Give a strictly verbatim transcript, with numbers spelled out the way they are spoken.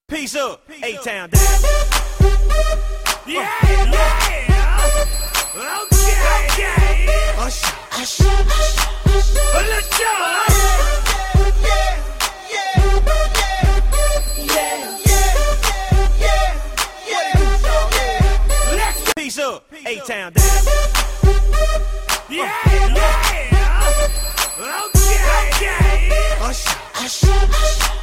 Peace up, A-Town down. Yeah, yeah. Okay, okay. Hush, hush, hush, hush. Let's go. Yeah, yeah, yeah, yeah, yeah, yeah, Let's Peace up, A-Town down. yeah, yeah. Okay, okay. Hush, hush, hush.